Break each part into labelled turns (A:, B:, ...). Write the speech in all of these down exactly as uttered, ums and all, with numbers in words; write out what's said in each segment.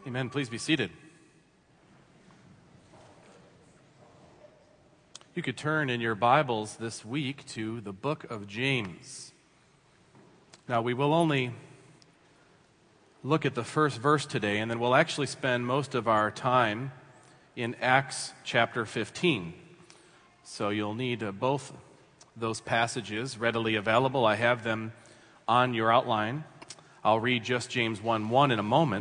A: Amen. Please be seated. You could turn in your Bibles this week to the book of James. Now, we will only look at the first verse today, and then we'll actually spend most of our time in Acts chapter fifteen. So you'll need uh, both those passages readily available. I have them on your outline. I'll read just James one one in a moment.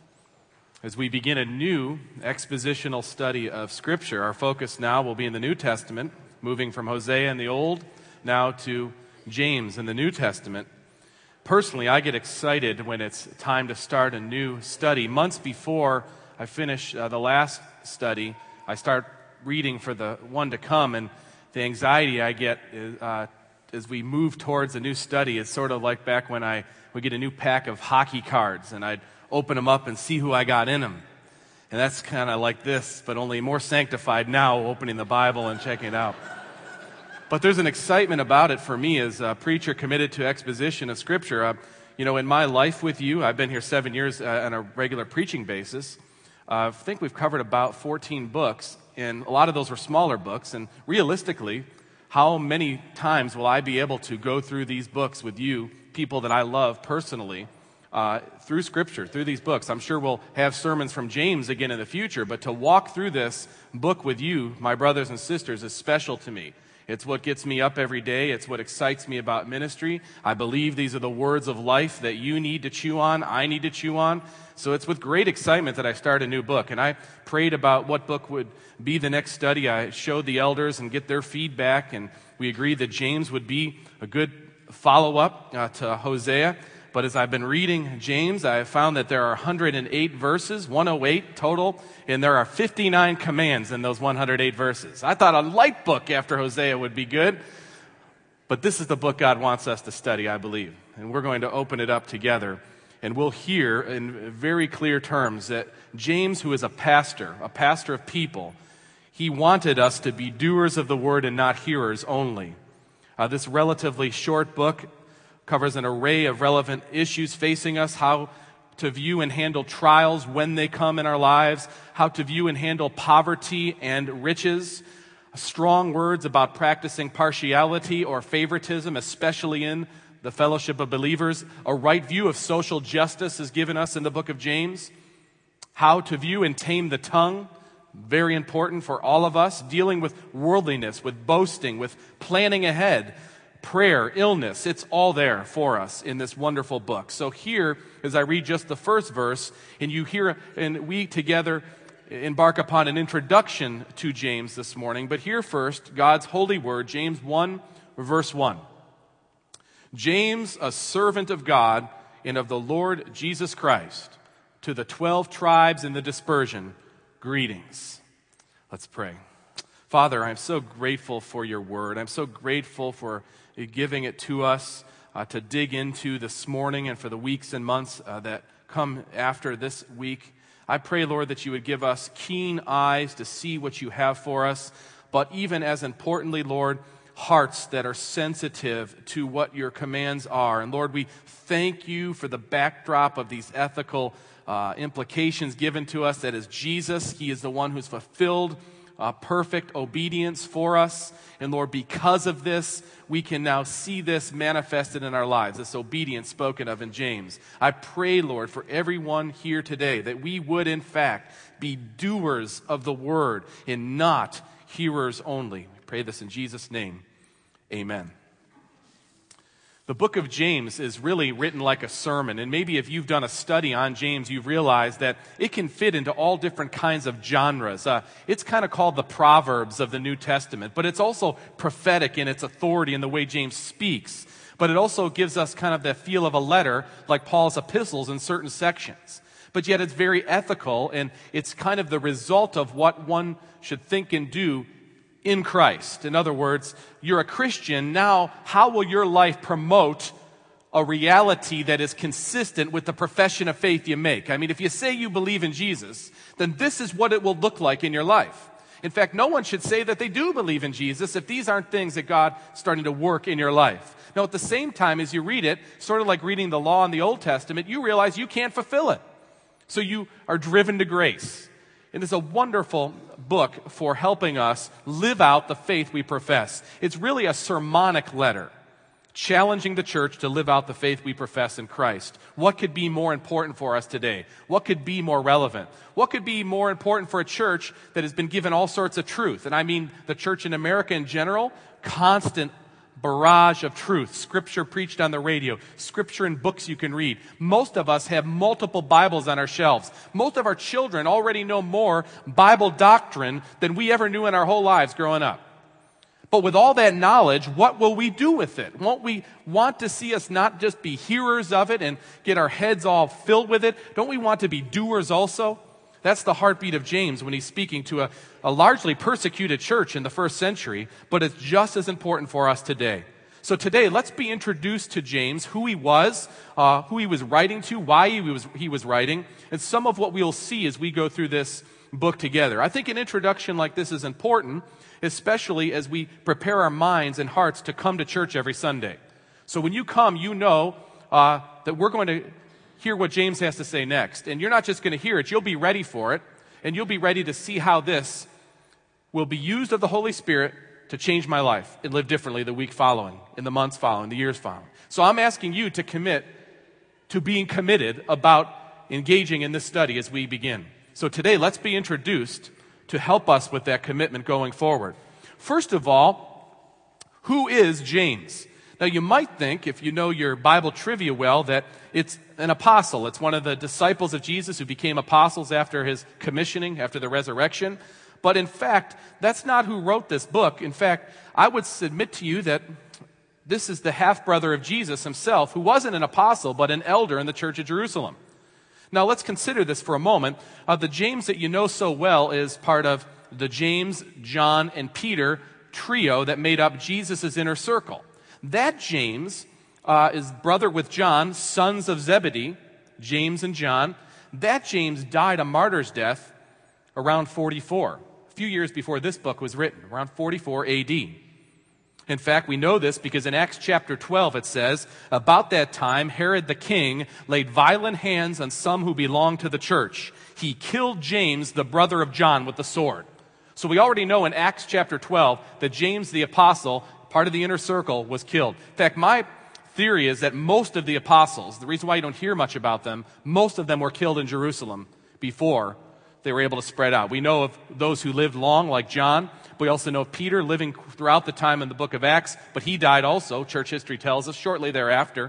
A: As we begin a new expositional study of Scripture, our focus now will be in the New Testament, moving from Hosea in the Old now to James in the New Testament. Personally, I get excited when it's time to start a new study. Months before I finish uh, the last study, I start reading for the one to come, and the anxiety I get is, uh, as we move towards a new study is sort of like back when I would get a new pack of hockey cards, and I'd open them up and see who I got in them. And that's kind of like this, but only more sanctified now, opening the Bible and checking it out. But there's an excitement about it for me as a preacher committed to exposition of Scripture. Uh, you know, in my life with you, I've been here seven years uh, on a regular preaching basis. Uh, I think we've covered about fourteen books, and a lot of those were smaller books. And realistically, how many times will I be able to go through these books with you, people that I love personally, Uh, through Scripture, through these books? I'm sure we'll have sermons from James again in the future, but to walk through this book with you, my brothers and sisters, is special to me. It's what gets me up every day. It's what excites me about ministry. I believe these are the words of life that you need to chew on, I need to chew on. So it's with great excitement that I start a new book. And I prayed about what book would be the next study. I showed the elders and get their feedback, and we agreed that James would be a good follow-up uh, to Hosea. But as I've been reading James, I have found that there are one hundred eight verses, one hundred eight total, and there are fifty-nine commands in those one hundred eight verses. I thought a light book after Hosea would be good, but this is the book God wants us to study, I believe. And we're going to open it up together, and we'll hear in very clear terms that James, who is a pastor, a pastor of people, he wanted us to be doers of the word and not hearers only. Uh, this relatively short book covers an array of relevant issues facing us: how to view and handle trials when they come in our lives, how to view and handle poverty and riches, strong words about practicing partiality or favoritism, especially in the fellowship of believers. A right view of social justice is given us in the book of James. How to view and tame the tongue, very important for all of us, dealing with worldliness, with boasting, with planning ahead, prayer, illness. It's all there for us in this wonderful book. So here, as I read just the first verse, and you hear, and we together embark upon an introduction to James this morning. But here first, God's holy word, James one, verse one. James, a servant of God and of the Lord Jesus Christ, to the twelve tribes in the dispersion, greetings. Let's pray. Father, I'm so grateful for your word. I'm so grateful for giving it to us uh, to dig into this morning and for the weeks and months uh, that come after this week. I pray, Lord, that you would give us keen eyes to see what you have for us, but even as importantly, Lord, hearts that are sensitive to what your commands are. And Lord, we thank you for the backdrop of these ethical uh, implications given to us. That is Jesus. He is the one who's fulfilled Uh, perfect obedience for us. And Lord, because of this, we can now see this manifested in our lives, this obedience spoken of in James. I pray, Lord, for everyone here today that we would in fact be doers of the word and not hearers only. We pray this in Jesus' name. Amen. The book of James is really written like a sermon, and maybe if you've done a study on James, you've realized that it can fit into all different kinds of genres. Uh, it's kind of called the Proverbs of the New Testament, but it's also prophetic in its authority in the way James speaks. But it also gives us kind of the feel of a letter, like Paul's epistles in certain sections. But yet it's very ethical, and it's kind of the result of what one should think and do in Christ. In other words, you're a Christian. Now, how will your life promote a reality that is consistent with the profession of faith you make? I mean, if you say you believe in Jesus, then this is what it will look like in your life. In fact, no one should say that they do believe in Jesus if these aren't things that God's starting to work in your life. Now, at the same time, as you read it, sort of like reading the law in the Old Testament, you realize you can't fulfill it. So you are driven to grace. It is a wonderful book for helping us live out the faith we profess. It's really a sermonic letter, challenging the church to live out the faith we profess in Christ. What could be more important for us today? What could be more relevant? What could be more important for a church that has been given all sorts of truth? And I mean the church in America in general, constant barrage of truth, scripture preached on the radio, scripture in books you can read. Most of us have multiple Bibles on our shelves. Most of our children already know more Bible doctrine than we ever knew in our whole lives growing up. But with all that knowledge, what will we do with it? Won't we want to see us not just be hearers of it and get our heads all filled with it? Don't we want to be doers also? That's the heartbeat of James when he's speaking to a, a largely persecuted church in the first century, but it's just as important for us today. So today, let's be introduced to James, who he was, uh, who he was writing to, why he was, he was writing, and some of what we'll see as we go through this book together. I think an introduction like this is important, especially as we prepare our minds and hearts to come to church every Sunday. So when you come, you know uh, that we're going to hear what James has to say next. And you're not just going to hear it, you'll be ready for it, and you'll be ready to see how this will be used of the Holy Spirit to change my life and live differently the week following, in the months following, the years following. So I'm asking you to commit to being committed about engaging in this study as we begin. So today, let's be introduced to help us with that commitment going forward. First of all, who is James? Now, you might think, if you know your Bible trivia well, that it's an apostle. It's one of the disciples of Jesus who became apostles after his commissioning, after the resurrection. But in fact, that's not who wrote this book. In fact, I would submit to you that this is the half-brother of Jesus himself, who wasn't an apostle, but an elder in the church of Jerusalem. Now, let's consider this for a moment. Uh, the James that you know so well is part of the James, John, and Peter trio that made up Jesus' inner circle. That James uh, is brother with John, sons of Zebedee, James and John. That James died a martyr's death around forty-four, a few years before this book was written, around forty-four A D. In fact, we know this because in Acts chapter twelve it says, about that time Herod the king laid violent hands on some who belonged to the church. He killed James, the brother of John, with the sword. So we already know in Acts chapter twelve that James the apostle, part of the inner circle, was killed. In fact, my theory is that most of the apostles, the reason why you don't hear much about them, most of them were killed in Jerusalem before they were able to spread out. We know of those who lived long, like John. We also know of Peter living throughout the time in the book of Acts, but he died also, church history tells us, shortly thereafter.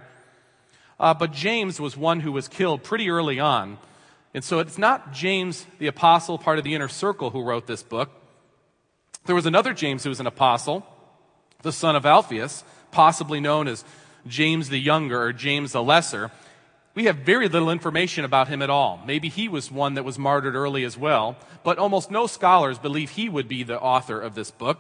A: Uh, but James was one who was killed pretty early on. And so it's not James the apostle, part of the inner circle, who wrote this book. There was another James who was an apostle, the son of Alphaeus, possibly known as James the Younger or James the Lesser. We have very little information about him at all. Maybe he was one that was martyred early as well, but almost no scholars believe he would be the author of this book.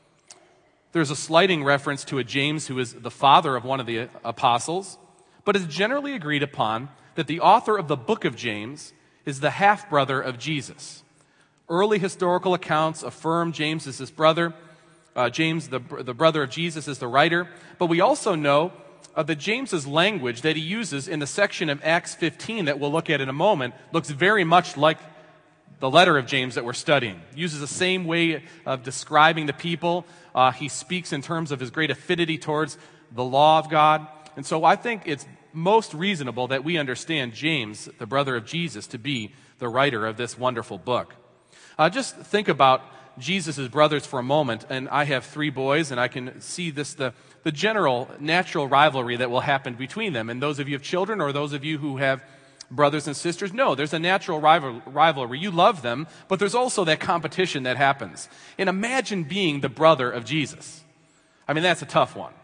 A: There's a slighting reference to a James who is the father of one of the apostles, but it's generally agreed upon that the author of the book of James is the half-brother of Jesus. Early historical accounts affirm James is his brother. Uh, James, the, the brother of Jesus, is the writer. But we also know uh, that James's language that he uses in the section of Acts fifteen that we'll look at in a moment looks very much like the letter of James that we're studying. He uses the same way of describing the people. Uh, he speaks in terms of his great affinity towards the law of God. And so I think it's most reasonable that we understand James, the brother of Jesus, to be the writer of this wonderful book. Uh, just think about Jesus' brothers for a moment, and I have three boys, and I can see this, the, the general natural rivalry that will happen between them. And those of you who have children, or those of you who have brothers and sisters, no, there's a natural rival, rivalry. You love them, but there's also that competition that happens. And imagine being the brother of Jesus. I mean, that's a tough one.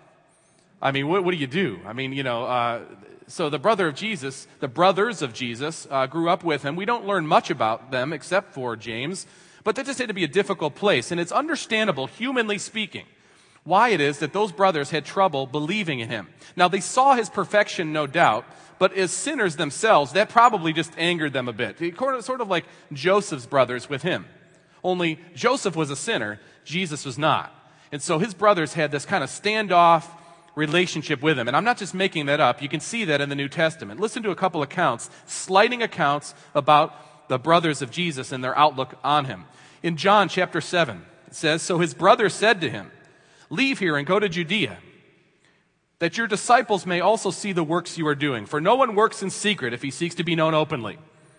A: I mean, what, what do you do? I mean, you know, uh, so the brother of Jesus, the brothers of Jesus, uh, grew up with him. We don't learn much about them except for James, but that just had to be a difficult place. And it's understandable, humanly speaking, why it is that those brothers had trouble believing in him. Now, they saw his perfection, no doubt, but as sinners themselves, that probably just angered them a bit. Sort of like Joseph's brothers with him. Only Joseph was a sinner, Jesus was not. And so his brothers had this kind of standoff relationship with him. And I'm not just making that up. You can see that in the New Testament. Listen to a couple accounts, slighting accounts about the brothers of Jesus and their outlook on him. In John chapter seven, it says, "So his brothers said to him, 'Leave here and go to Judea, that your disciples may also see the works you are doing. For no one works in secret if he seeks to be known openly.'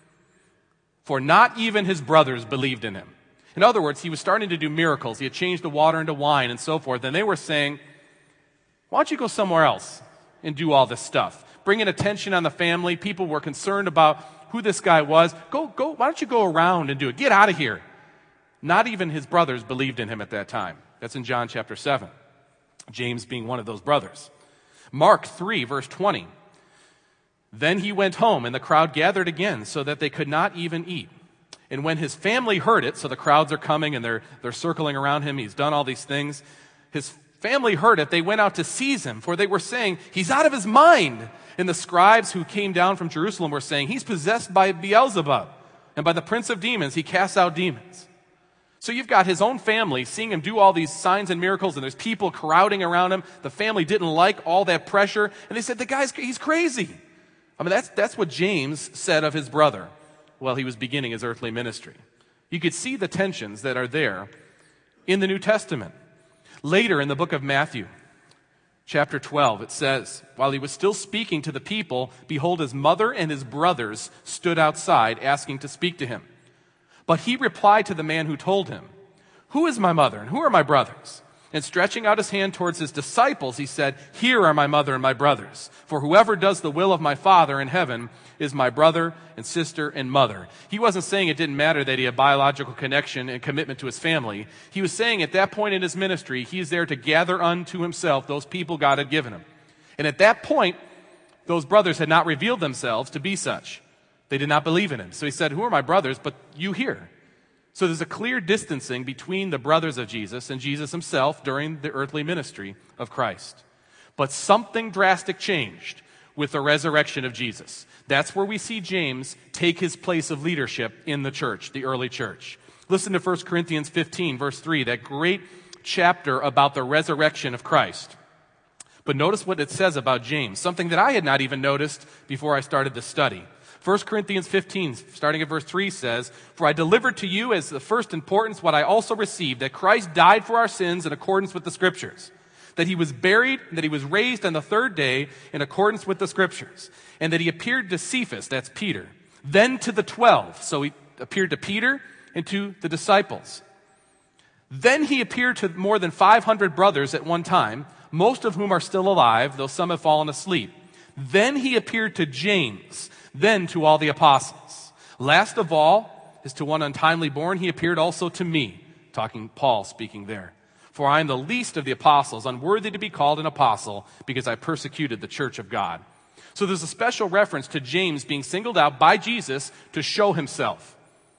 A: For not even his brothers believed in him." In other words, he was starting to do miracles. He had changed the water into wine and so forth. And they were saying, "Why don't you go somewhere else and do all this stuff?" Bringing attention on the family. People were concerned about who this guy was. Go, go, why don't you go around and do it? Get out of here. Not even his brothers believed in him at that time. That's in John chapter seven. James being one of those brothers. Mark three, verse twenty. "Then he went home, and the crowd gathered again, so that they could not even eat. And when his family heard it," so the crowds are coming and they're, they're circling around him, he's done all these things. "His family heard it, they went out to seize him, for they were saying, 'He's out of his mind.' And the scribes who came down from Jerusalem were saying, 'He's possessed by Beelzebub, and by the prince of demons he casts out demons.'" So you've got his own family seeing him do all these signs and miracles, and there's people crowding around him. The family didn't like all that pressure, and they said, "The guy's, he's crazy." I mean, that's, that's what James said of his brother while he was beginning his earthly ministry. You could see the tensions that are there in the New Testament. Later in the book of Matthew, chapter twelve, it says, "While he was still speaking to the people, behold, his mother and his brothers stood outside asking to speak to him. But he replied to the man who told him, 'Who is my mother and who are my brothers?' And stretching out his hand towards his disciples, he said, 'Here are my mother and my brothers. For whoever does the will of my Father in heaven is my brother and sister and mother.'" He wasn't saying it didn't matter that he had biological connection and commitment to his family. He was saying at that point in his ministry, he is there to gather unto himself those people God had given him. And at that point, those brothers had not revealed themselves to be such. They did not believe in him. So he said, "Who are my brothers, but you here?" So there's a clear distancing between the brothers of Jesus and Jesus himself during the earthly ministry of Christ. But something drastic changed with the resurrection of Jesus. That's where we see James take his place of leadership in the church, the early church. Listen to First Corinthians fifteen, verse three, that great chapter about the resurrection of Christ. But notice what it says about James, something that I had not even noticed before I started the study. First Corinthians fifteen, starting at verse three, says, "For I delivered to you as the first importance what I also received, that Christ died for our sins in accordance with the Scriptures, that he was buried, and that he was raised on the third day in accordance with the Scriptures, and that he appeared to Cephas," that's Peter, "then to the twelve." So he appeared to Peter and to the disciples. "Then he appeared to more than five hundred brothers at one time, most of whom are still alive, though some have fallen asleep. Then he appeared to James, then to all the apostles. Last of all, as to one untimely born, he appeared also to me," talking Paul speaking there. "For I am the least of the apostles, unworthy to be called an apostle, because I persecuted the church of God." So there's a special reference to James being singled out by Jesus to show himself.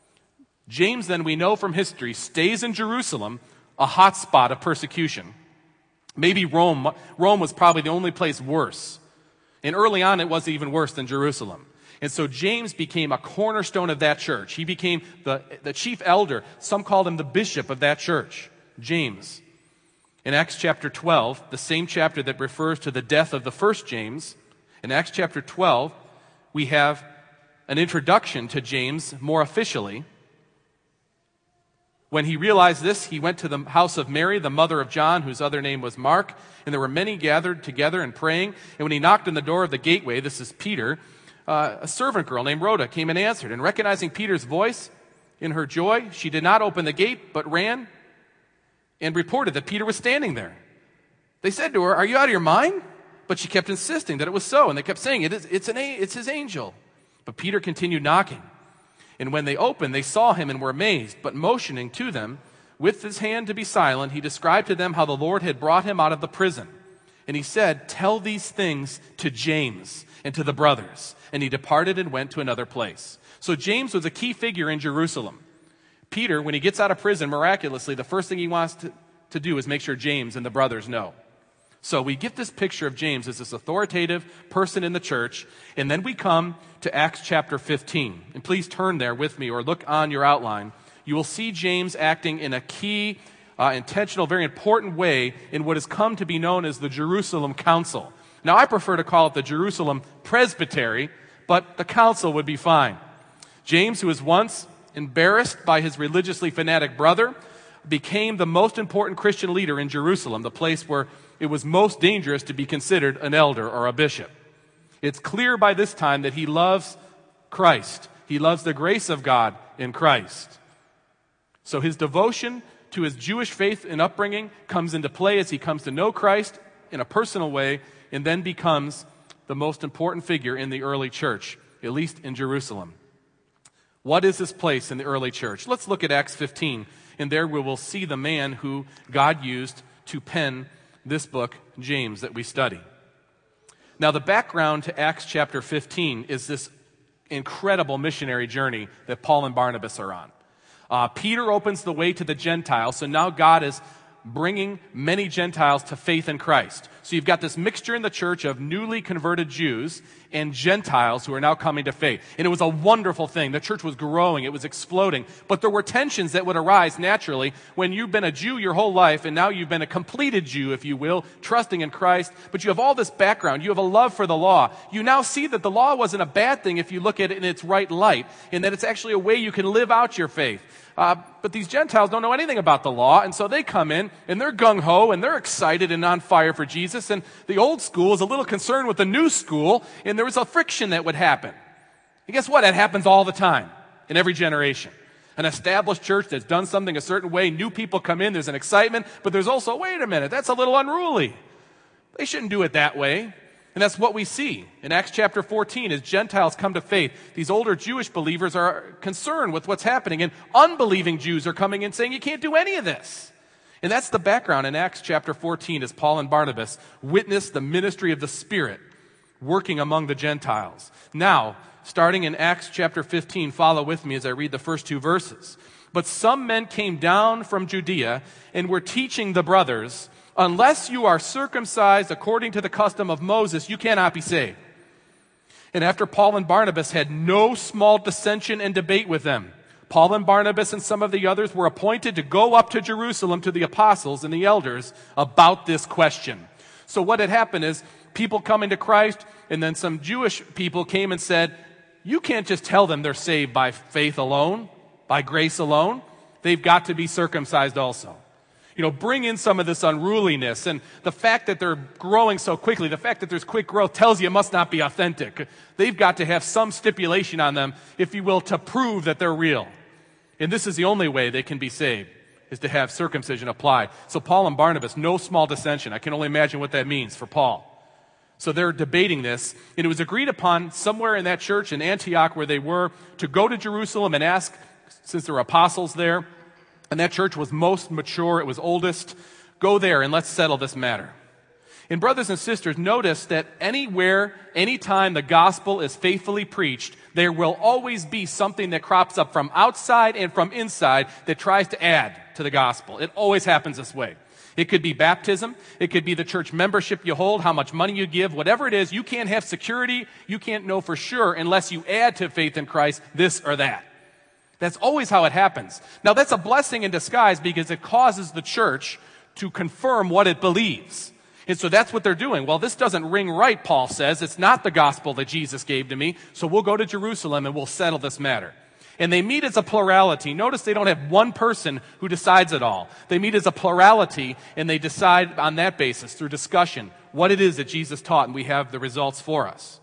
A: James, then, we know from history, stays in Jerusalem, a hot spot of persecution. Maybe Rome. Rome was probably the only place worse. And early on, it was even worse than Jerusalem. And so James became a cornerstone of that church. He became the, the chief elder. Some called him the bishop of that church, James. In Acts chapter twelve, the same chapter that refers to the death of the first James, in Acts chapter twelve, we have an introduction to James more officially. When he realized this, he went to the house of Mary, the mother of John, whose other name was Mark, and there were many gathered together and praying. And when he knocked on the door of the gateway, this is Peter, uh, a servant girl named Rhoda came and answered. And recognizing Peter's voice, in her joy, she did not open the gate, but ran and reported that Peter was standing there. They said to her, "Are you out of your mind?" But she kept insisting that it was so, and they kept saying, it is, it's, an, it's his angel. But Peter continued knocking. And when they opened, they saw him and were amazed. But motioning to them with his hand to be silent, he described to them how the Lord had brought him out of the prison. And he said, "Tell these things to James and to the brothers." And he departed and went to another place. So James was a key figure in Jerusalem. Peter, when he gets out of prison miraculously, the first thing he wants to, to do is make sure James and the brothers know. So we get this picture of James as this authoritative person in the church, and then we come to Acts chapter fifteen. And please turn there with me or look on your outline. You will see James acting in a key uh, intentional, very important way in what has come to be known as the Jerusalem Council. Now, I prefer to call it the Jerusalem Presbytery, but the council would be fine. James, who was once embarrassed by his religiously fanatic brother, became the most important Christian leader in Jerusalem, the place where it was most dangerous to be considered an elder or a bishop. It's clear by this time that he loves Christ. He loves the grace of God in Christ. So his devotion to his Jewish faith and upbringing comes into play as he comes to know Christ in a personal way and then becomes the most important figure in the early church, at least in Jerusalem. What is his place in the early church? Let's look at Acts fifteen, and there we will see the man who God used to pen this book, James, that we study. Now, the background to Acts chapter fifteen is this incredible missionary journey that Paul and Barnabas are on. Uh, Peter opens the way to the Gentiles, so now God is bringing many Gentiles to faith in Christ. So you've got this mixture in the church of newly converted Jews and Gentiles who are now coming to faith. And it was a wonderful thing. The church was growing. It was exploding. But there were tensions that would arise naturally when you've been a Jew your whole life and now you've been a completed Jew, if you will, trusting in Christ. But you have all this background. You have a love for the law. You now see that the law wasn't a bad thing if you look at it in its right light, and that it's actually a way you can live out your faith. Uh, but these Gentiles don't know anything about the law, and so they come in, and they're gung-ho, and they're excited and on fire for Jesus, and the old school is a little concerned with the new school, and there was a friction that would happen. And guess what? That happens all the time, in every generation. An established church that's done something a certain way, new people come in, there's an excitement, but there's also, wait a minute, that's a little unruly. They shouldn't do it that way. And that's what we see in Acts chapter fourteen as Gentiles come to faith. These older Jewish believers are concerned with what's happening, and unbelieving Jews are coming in saying, you can't do any of this. And that's the background in Acts chapter fourteen as Paul and Barnabas witness the ministry of the Spirit working among the Gentiles. Now, starting in Acts chapter fifteen, follow with me as I read the first two verses. But some men came down from Judea and were teaching the brothers, unless you are circumcised according to the custom of Moses, you cannot be saved. And after Paul and Barnabas had no small dissension and debate with them, Paul and Barnabas and some of the others were appointed to go up to Jerusalem to the apostles and the elders about this question. So what had happened is people coming to Christ, and then some Jewish people came and said, you can't just tell them they're saved by faith alone, by grace alone. They've got to be circumcised also. You know, bring in some of this unruliness, and the fact that they're growing so quickly, the fact that there's quick growth tells you it must not be authentic. They've got to have some stipulation on them, if you will, to prove that they're real. And this is the only way they can be saved, is to have circumcision applied. So Paul and Barnabas, no small dissension. I can only imagine what that means for Paul. So they're debating this, and it was agreed upon somewhere in that church in Antioch where they were to go to Jerusalem and ask, since there were apostles there, and that church was most mature, it was oldest, go there and let's settle this matter. And brothers and sisters, notice that anywhere, anytime the gospel is faithfully preached, there will always be something that crops up from outside and from inside that tries to add to the gospel. It always happens this way. It could be baptism. It could be the church membership you hold, how much money you give, whatever it is. You can't have security. You can't know for sure unless you add to faith in Christ this or that. That's always how it happens. Now, that's a blessing in disguise because it causes the church to confirm what it believes. And so that's what they're doing. Well, this doesn't ring right, Paul says. It's not the gospel that Jesus gave to me, so we'll go to Jerusalem and we'll settle this matter. And they meet as a plurality. Notice they don't have one person who decides it all. They meet as a plurality, and they decide on that basis, through discussion, what it is that Jesus taught, and we have the results for us.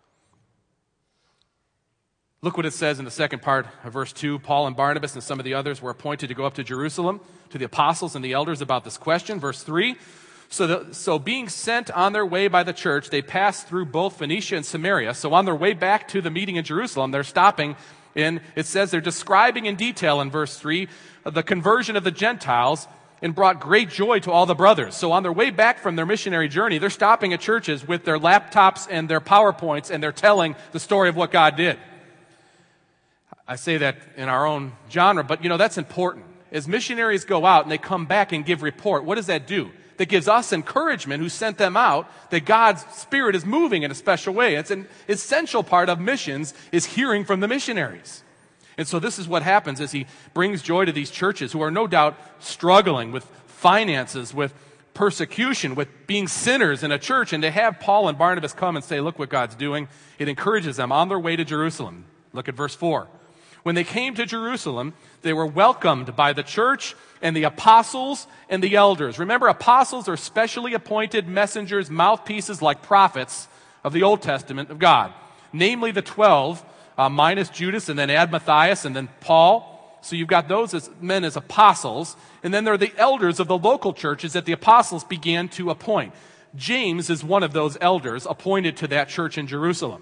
A: Look what it says in the second part of verse two. Paul and Barnabas and some of the others were appointed to go up to Jerusalem to the apostles and the elders about this question. Verse three. So, the, so being sent on their way by the church, they passed through both Phoenicia and Samaria. So on their way back to the meeting in Jerusalem, they're stopping, and it says they're describing in detail in verse three the conversion of the Gentiles, and brought great joy to all the brothers. So on their way back from their missionary journey, they're stopping at churches with their laptops and their PowerPoints, and they're telling the story of what God did. I say that in our own genre, but you know, that's important. As missionaries go out and they come back and give report, what does that do? That gives us encouragement who sent them out that God's Spirit is moving in a special way. It's an essential part of missions is hearing from the missionaries. And so this is what happens as he brings joy to these churches who are no doubt struggling with finances, with persecution, with being sinners in a church. And to have Paul and Barnabas come and say, look what God's doing, it encourages them on their way to Jerusalem. Look at verse four. When they came to Jerusalem, they were welcomed by the church and the apostles and the elders. Remember, apostles are specially appointed messengers, mouthpieces like prophets of the Old Testament of God. Namely the twelve, uh, minus Judas, and then add Matthias, and then Paul. So you've got those as men as apostles. And then there are the elders of the local churches that the apostles began to appoint. James is one of those elders appointed to that church in Jerusalem.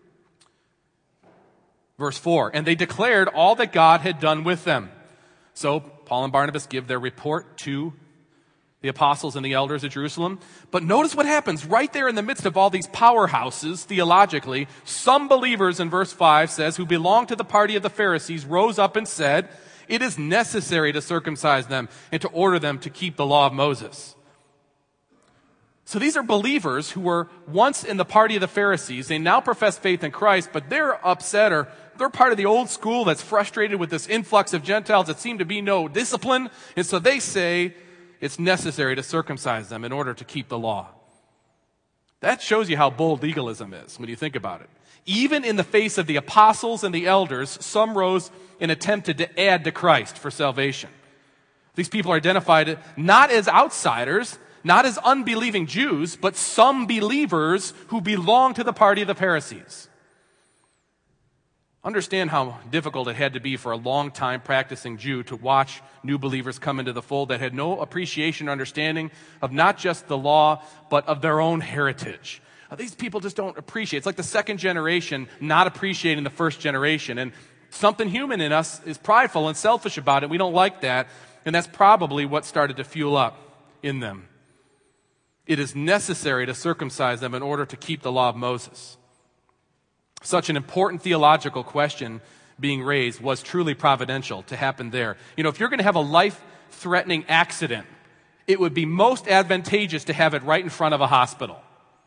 A: Verse four, and they declared all that God had done with them. So Paul and Barnabas give their report to the apostles and the elders at Jerusalem. But notice what happens right there in the midst of all these powerhouses, theologically. Some believers, in verse five says, who belonged to the party of the Pharisees, rose up and said, it is necessary to circumcise them and to order them to keep the law of Moses. So these are believers who were once in the party of the Pharisees. They now profess faith in Christ, but they're upset, or they're part of the old school that's frustrated with this influx of Gentiles that seem to be no discipline. And so they say it's necessary to circumcise them in order to keep the law. That shows you how bold legalism is when you think about it. Even in the face of the apostles and the elders, some rose and attempted to add to Christ for salvation. These people are identified not as outsiders, not as unbelieving Jews, but some believers who belong to the party of the Pharisees. Understand how difficult it had to be for a long-time practicing Jew to watch new believers come into the fold that had no appreciation or understanding of not just the law, but of their own heritage. Now, these people just don't appreciate. It's like the second generation not appreciating the first generation. And something human in us is prideful and selfish about it. We don't like that. And that's probably what started to fuel up in them. It is necessary to circumcise them in order to keep the law of Moses. Such an important theological question being raised was truly providential to happen there. You know, if you're going to have a life-threatening accident, it would be most advantageous to have it right in front of a hospital.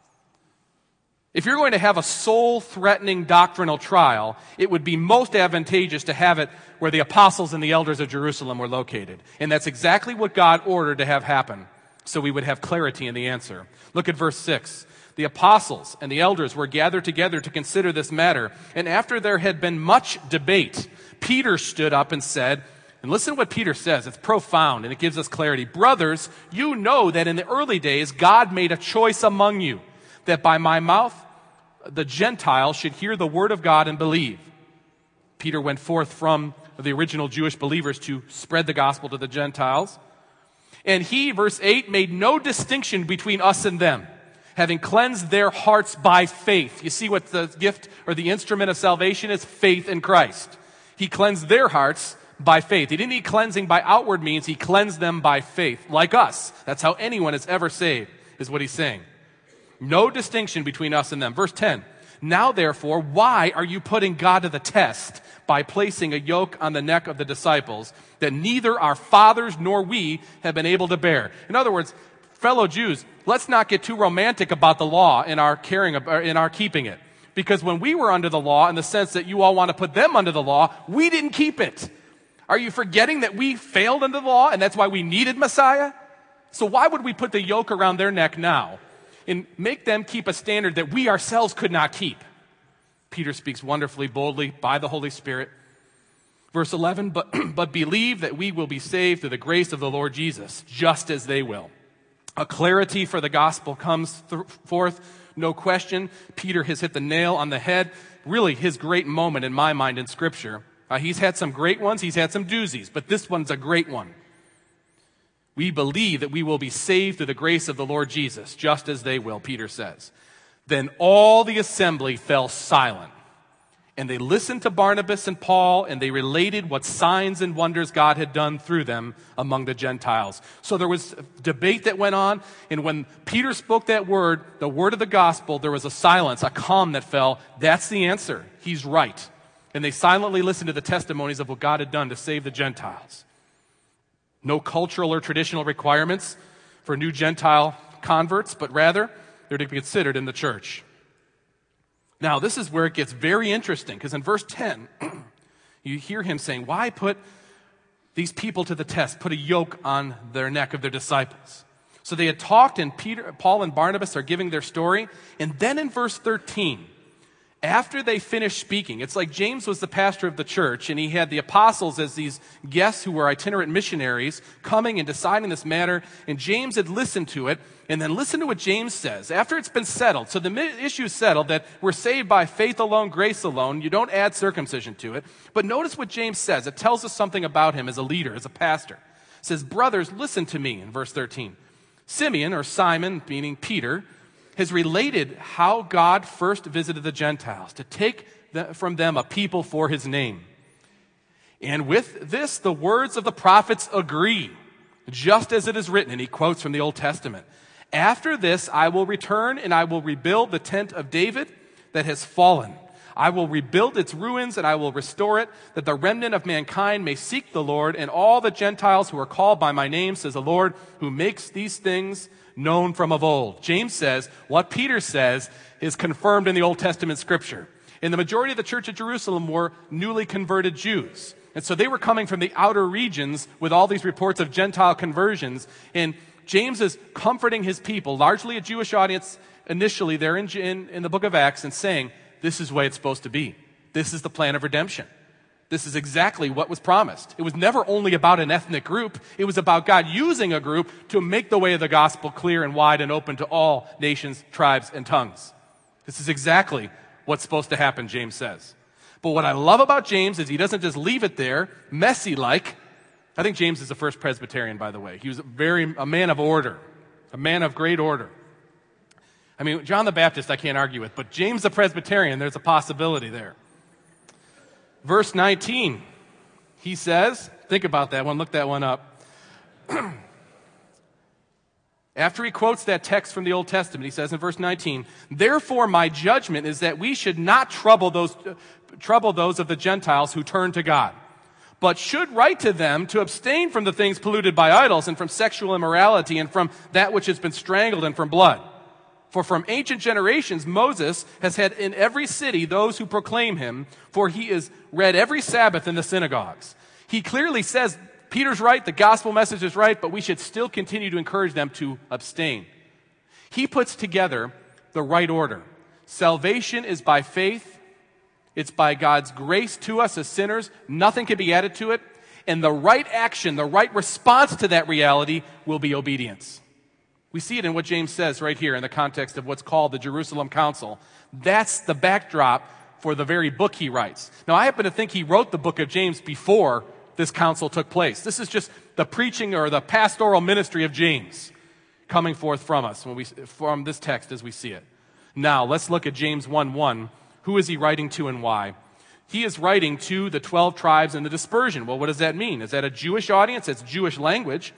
A: If you're going to have a soul-threatening doctrinal trial, it would be most advantageous to have it where the apostles and the elders of Jerusalem were located. And that's exactly what God ordered to have happen, so we would have clarity in the answer. Look at verse six. The apostles and the elders were gathered together to consider this matter. And after there had been much debate, Peter stood up and said, and listen to what Peter says. It's profound and it gives us clarity. Brothers, you know that in the early days God made a choice among you, that by my mouth the Gentiles should hear the word of God and believe. Peter went forth from the original Jewish believers to spread the gospel to the Gentiles. And he, verse eight, made no distinction between us and them, having cleansed their hearts by faith. You see what the gift or the instrument of salvation is? Faith in Christ. He cleansed their hearts by faith. He didn't need cleansing by outward means. He cleansed them by faith, like us. That's how anyone is ever saved, is what he's saying. No distinction between us and them. Verse ten, now therefore, why are you putting God to the test by placing a yoke on the neck of the disciples that neither our fathers nor we have been able to bear? In other words, fellow Jews, let's not get too romantic about the law in our caring, in our keeping it. Because when we were under the law, in the sense that you all want to put them under the law, we didn't keep it. Are you forgetting that we failed under the law and that's why we needed Messiah? So why would we put the yoke around their neck now and make them keep a standard that we ourselves could not keep? Peter speaks wonderfully, boldly, by the Holy Spirit. Verse eleven, but, but believe that we will be saved through the grace of the Lord Jesus, just as they will. A clarity for the gospel comes th- forth, no question. Peter has hit the nail on the head. Really his great moment in my mind in Scripture. Uh, he's had some great ones, he's had some doozies, but this one's a great one. We believe that we will be saved through the grace of the Lord Jesus, just as they will, Peter says. Then all the assembly fell silent. And they listened to Barnabas and Paul, and they related what signs and wonders God had done through them among the Gentiles. So there was debate that went on, and when Peter spoke that word, the word of the gospel, there was a silence, a calm that fell. That's the answer. He's right. And they silently listened to the testimonies of what God had done to save the Gentiles. No cultural or traditional requirements for new Gentile converts, but rather they're to be considered in the church. Now, this is where it gets very interesting, because in verse ten, You hear him saying, why put these people to the test, put a yoke on their neck of their disciples? So they had talked, and Peter, Paul and Barnabas are giving their story. And then in verse thirteen, after they finished speaking, it's like James was the pastor of the church, and he had the apostles as these guests who were itinerant missionaries coming and deciding this matter, and James had listened to it, and then listen to what James says. After it's been settled, so the issue is settled that we're saved by faith alone, grace alone, you don't add circumcision to it, but notice what James says. It tells us something about him as a leader, as a pastor. It says, brothers, listen to me, in verse thirteen. Simeon, or Simon, meaning Peter, has related how God first visited the Gentiles to take the, from them a people for his name. And with this, the words of the prophets agree, just as it is written, and he quotes from the Old Testament. After this, I will return and I will rebuild the tent of David that has fallen. I will rebuild its ruins and I will restore it, that the remnant of mankind may seek the Lord, and all the Gentiles who are called by my name, says the Lord, who makes these things known from of old. James says, what Peter says is confirmed in the Old Testament scripture. And the majority of the church at Jerusalem were newly converted Jews. And so they were coming from the outer regions with all these reports of Gentile conversions. And James is comforting his people, largely a Jewish audience initially there in, in, in the book of Acts, and saying, this is the way it's supposed to be. This is the plan of redemption. This is exactly what was promised. It was never only about an ethnic group. It was about God using a group to make the way of the gospel clear and wide and open to all nations, tribes, and tongues. This is exactly what's supposed to happen, James says. But what I love about James is he doesn't just leave it there, messy-like. I think James is the first Presbyterian, by the way. He was a very a man of order, a man of great order. I mean, John the Baptist I can't argue with, but James the Presbyterian, there's a possibility there. Verse nineteen, he says, think about that one, look that one up. After he quotes that text from the Old Testament, he says in verse nineteen, therefore my judgment is that we should not trouble those, uh, trouble those of the Gentiles who turn to God, but should write to them to abstain from the things polluted by idols and from sexual immorality and from that which has been strangled and from blood. For from ancient generations, Moses has had in every city those who proclaim him, for he is read every Sabbath in the synagogues. He clearly says, Peter's right, the gospel message is right, but we should still continue to encourage them to abstain. He puts together the right order. Salvation is by faith. It's by God's grace to us as sinners. Nothing can be added to it. And the right action, the right response to that reality will be obedience. We see it in what James says right here in the context of what's called the Jerusalem Council. That's the backdrop for the very book he writes. Now, I happen to think he wrote the book of James before this council took place. This is just the preaching or the pastoral ministry of James coming forth from us, when we, from this text as we see it. Now, let's look at James one one. Who is he writing to and why? He is writing to the twelve tribes in the dispersion. Well, what does that mean? Is that a Jewish audience? It's Jewish language.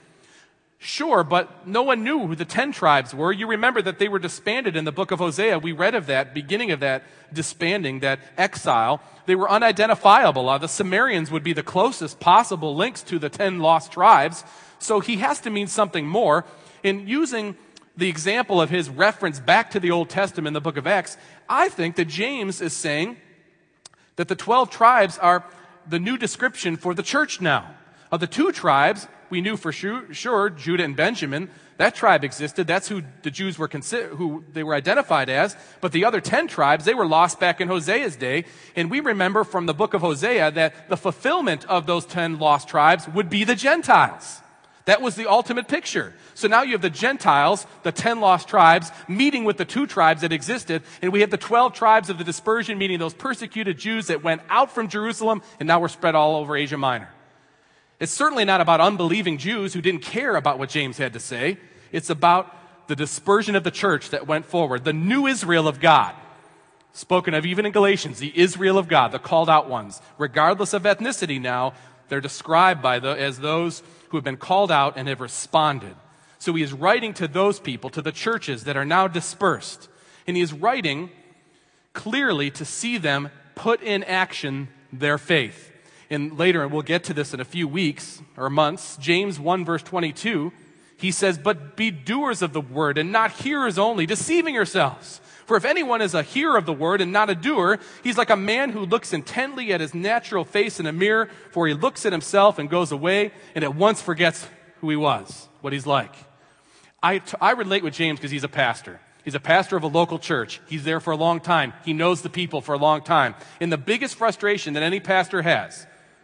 A: Sure, but no one knew who the ten tribes were. You remember that they were disbanded in the book of Hosea. We read of that, beginning of that disbanding, that exile. They were unidentifiable. Uh, the Sumerians would be the closest possible links to the ten lost tribes. So he has to mean something more. In using the example of his reference back to the Old Testament in the book of Acts, I think that James is saying that the twelve tribes are the new description for the church now. Of the two tribes, we knew for sure, sure Judah and Benjamin, that tribe existed. That's who the Jews were consider, who they were identified as. But the other ten tribes, they were lost back in Hosea's day. And we remember from the book of Hosea that the fulfillment of those ten lost tribes would be the Gentiles. That was the ultimate picture. So now you have the Gentiles, the ten lost tribes, meeting with the two tribes that existed. And we have the twelve tribes of the dispersion, meaning those persecuted Jews that went out from Jerusalem and now were spread all over Asia Minor. It's certainly not about unbelieving Jews who didn't care about what James had to say. It's about the dispersion of the church that went forward, the new Israel of God, spoken of even in Galatians, the Israel of God, the called out ones. Regardless of ethnicity now, they're described by the, as those who have been called out and have responded. So he is writing to those people, to the churches that are now dispersed. And he is writing clearly to see them put in action their faith. And later, and we'll get to this in a few weeks or months, James one verse twenty-two, He says, but be doers of the word and not hearers only, deceiving yourselves. For if anyone is a hearer of the word and not a doer, he's like a man who looks intently at his natural face in a mirror, for he looks at himself and goes away and at once forgets who he was, what he's like. I, I relate with James because he's a pastor. He's a pastor of a local church. He's there for a long time. He knows the people for a long time. And the biggest frustration that any pastor has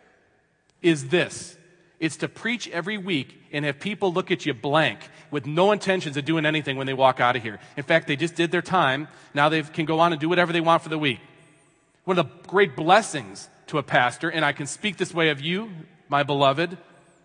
A: is this. It's to preach every week and have people look at you blank with no intentions of doing anything when they walk out of here. In fact, they just did their time. Now they can go on and do whatever they want for the week. One of the great blessings to a pastor, and I can speak this way of you, my beloved,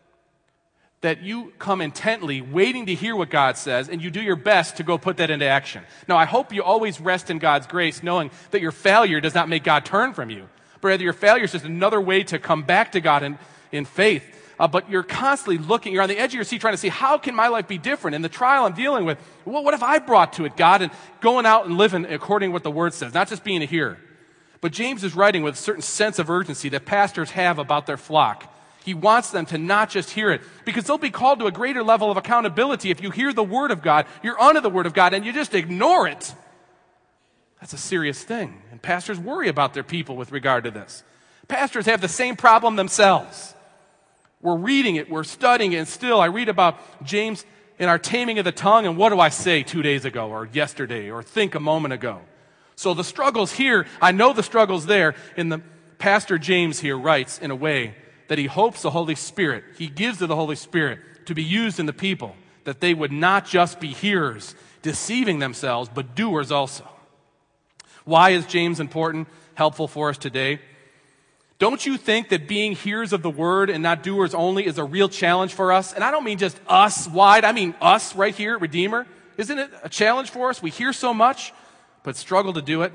A: that you come intently waiting to hear what God says, and you do your best to go put that into action. Now, I hope you always rest in God's grace, knowing that your failure does not make God turn from you, but rather your failure is just another way to come back to God in, in faith. Uh, but you're constantly looking, you're on the edge of your seat trying to see, how can my life be different? In the trial I'm dealing with, well, what have I brought to it, God? And going out and living according to what the Word says, not just being a hearer. But James is writing with a certain sense of urgency that pastors have about their flock. He wants them to not just hear it, because they'll be called to a greater level of accountability if you hear the Word of God, you're under the Word of God, and you just ignore it. That's a serious thing. And pastors worry about their people with regard to this. Pastors have the same problem themselves. We're reading it, we're studying it, and still I read about James in our taming of the tongue, and what do I say two days ago, or yesterday, or think a moment ago? So the struggle's here, I know the struggle's there, and the Pastor James here writes in a way that he hopes the Holy Spirit, he gives to the Holy Spirit to be used in the people, that they would not just be hearers, deceiving themselves, but doers also. Why is James important, helpful for us today? Don't you think that being hearers of the word and not doers only is a real challenge for us? And I don't mean just us wide, I mean us right here at Redeemer. Isn't it a challenge for us? We hear so much, but struggle to do it.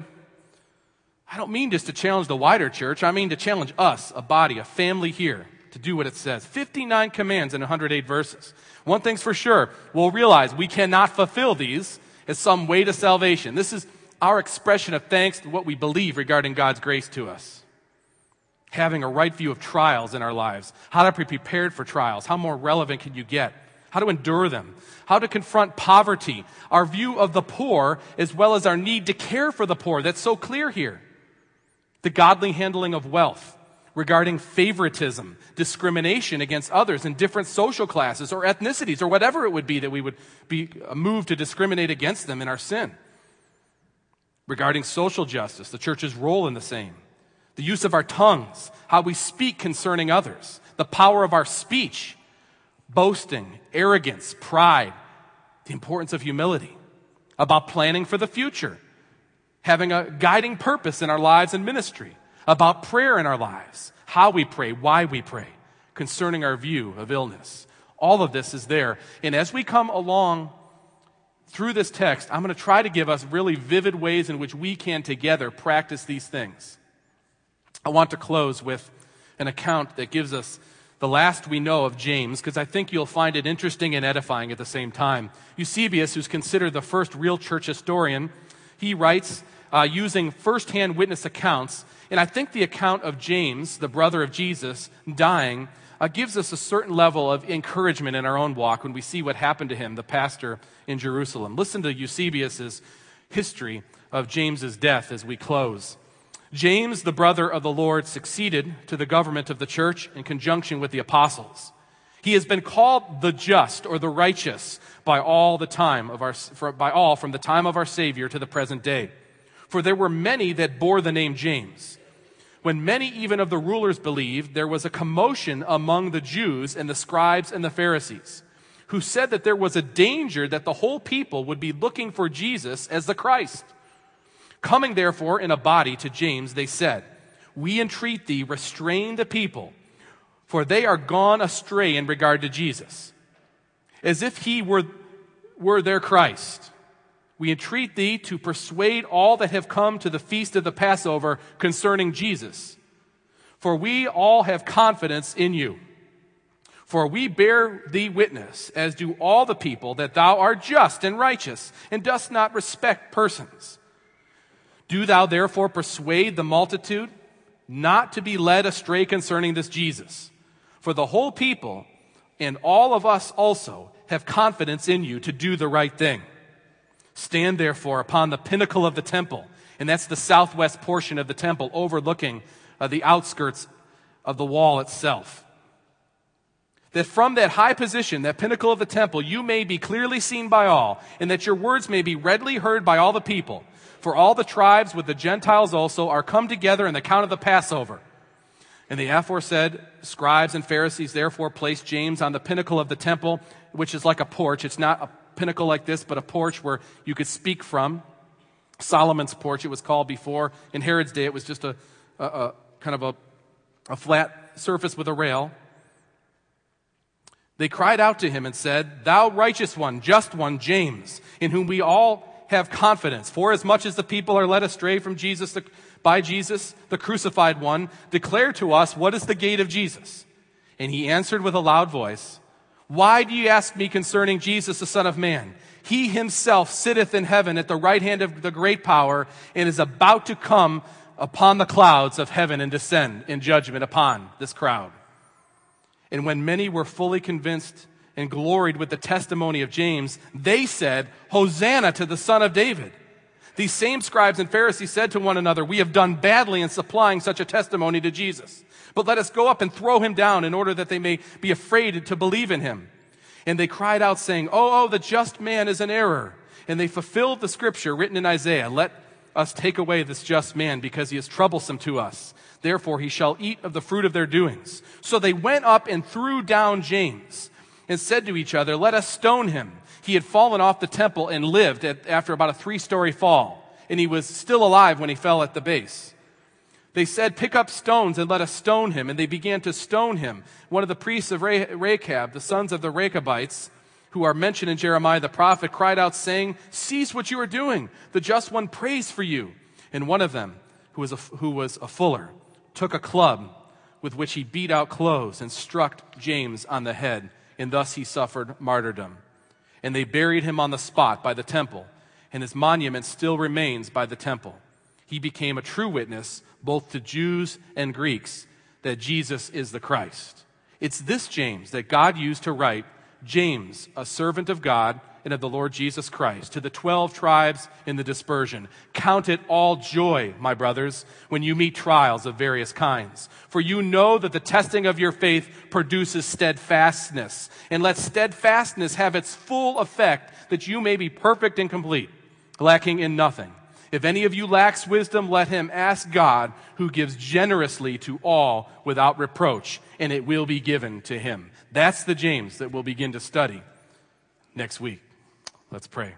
A: I don't mean just to challenge the wider church. I mean to challenge us, a body, a family here, to do what it says. fifty-nine commands in one hundred eight verses. One thing's for sure, we'll realize we cannot fulfill these as some way to salvation. This is our expression of thanks to what we believe regarding God's grace to us. Having a right view of trials in our lives, how to be prepared for trials, how more relevant can you get, how to endure them, how to confront poverty, our view of the poor, as well as our need to care for the poor. That's so clear here. The godly handling of wealth, regarding favoritism, discrimination against others in different social classes or ethnicities or whatever it would be that we would be moved to discriminate against them in our sin. Regarding social justice, the church's role in the same. The use of our tongues, how we speak concerning others, the power of our speech, boasting, arrogance, pride, the importance of humility, about planning for the future, having a guiding purpose in our lives and ministry, about prayer in our lives, how we pray, why we pray, concerning our view of illness. All of this is there. And as we come along through this text, I'm going to try to give us really vivid ways in which we can together practice these things. I want to close with an account that gives us the last we know of James, because I think you'll find it interesting and edifying at the same time. Eusebius, who's considered the first real church historian, he writes uh, using first-hand witness accounts, and I think the account of James, the brother of Jesus, dying, uh, gives us a certain level of encouragement in our own walk when we see what happened to him, the pastor in Jerusalem. Listen to Eusebius's history of James's death as we close. James, the brother of the Lord, succeeded to the government of the church in conjunction with the apostles. He has been called the just or the righteous by all the time of our for, by all from the time of our Savior to the present day. For there were many that bore the name James. When many even of the rulers believed, there was a commotion among the Jews and the scribes and the Pharisees, who said that there was a danger that the whole people would be looking for Jesus as the Christ. Coming therefore in a body to James, they said, "We entreat thee, restrain the people, for they are gone astray in regard to Jesus, as if he were, were their Christ. We entreat thee to persuade all that have come to the feast of the Passover concerning Jesus. For we all have confidence in you. For we bear thee witness, as do all the people, that thou art just and righteous, and dost not respect persons. Do thou therefore persuade the multitude not to be led astray concerning this Jesus. For the whole people, and all of us also, have confidence in you to do the right thing. Stand therefore upon the pinnacle of the temple, and that's the southwest portion of the temple overlooking uh, the outskirts of the wall itself. That from that high position, that pinnacle of the temple, you may be clearly seen by all, and that your words may be readily heard by all the people. For all the tribes with the Gentiles also are come together in the count of the Passover. And the aforesaid scribes and Pharisees therefore placed James on the pinnacle of the temple, which is like a porch. It's not a pinnacle like this, but a porch where you could speak from. Solomon's porch, it was called before. In Herod's day, it was just a, a, a kind of a, a flat surface with a rail. They cried out to him and said, Thou righteous one, just one, James, in whom we all have confidence. For as much as the people are led astray from Jesus, the, by Jesus, the crucified one, declare to us what is the gate of Jesus. And he answered with a loud voice, Why do you ask me concerning Jesus, the Son of Man? He himself sitteth in heaven at the right hand of the great power, and is about to come upon the clouds of heaven and descend in judgment upon this crowd. And when many were fully convinced and gloried with the testimony of James, they said, Hosanna to the Son of David. These same scribes and Pharisees said to one another, We have done badly in supplying such a testimony to Jesus. But let us go up and throw him down in order that they may be afraid to believe in him. And they cried out, saying, Oh, oh, the just man is in error. And they fulfilled the scripture written in Isaiah, Let us take away this just man, because he is troublesome to us. Therefore he shall eat of the fruit of their doings. So they went up and threw down James, and said to each other, Let us stone him. He had fallen off the temple and lived at, after about a three-story fall, and he was still alive when he fell at the base. They said, Pick up stones and let us stone him. And they began to stone him. One of the priests of Rechab, the sons of the Rechabites, who are mentioned in Jeremiah the prophet, cried out, saying, Cease what you are doing. The just one prays for you. And one of them, who was a, who was a fuller, took a club with which he beat out clothes and struck James on the head. And thus he suffered martyrdom. And they buried him on the spot by the temple, and his monument still remains by the temple. He became a true witness, both to Jews and Greeks, that Jesus is the Christ. It's this James that God used to write, James, a servant of God and of the Lord Jesus Christ, to the twelve tribes in the dispersion. Count it all joy, my brothers, when you meet trials of various kinds. For you know that the testing of your faith produces steadfastness. And let steadfastness have its full effect, that you may be perfect and complete, lacking in nothing. If any of you lacks wisdom, let him ask God, who gives generously to all without reproach, and it will be given to him. That's the James that we'll begin to study next week. Let's pray.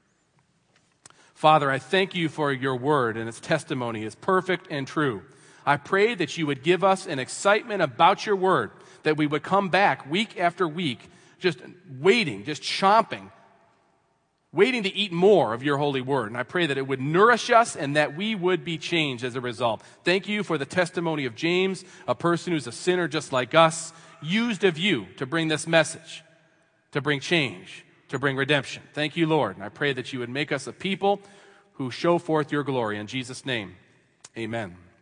A: Father, I thank you for your word, and its testimony is perfect and true. I pray that you would give us an excitement about your word, that we would come back week after week, just waiting, just chomping, waiting to eat more of your holy word. And I pray that it would nourish us and that we would be changed as a result. Thank you for the testimony of James, a person who's a sinner just like us, used of you to bring this message, to bring change, to bring redemption. Thank you, Lord. And I pray that you would make us a people who show forth your glory. In Jesus' name, amen.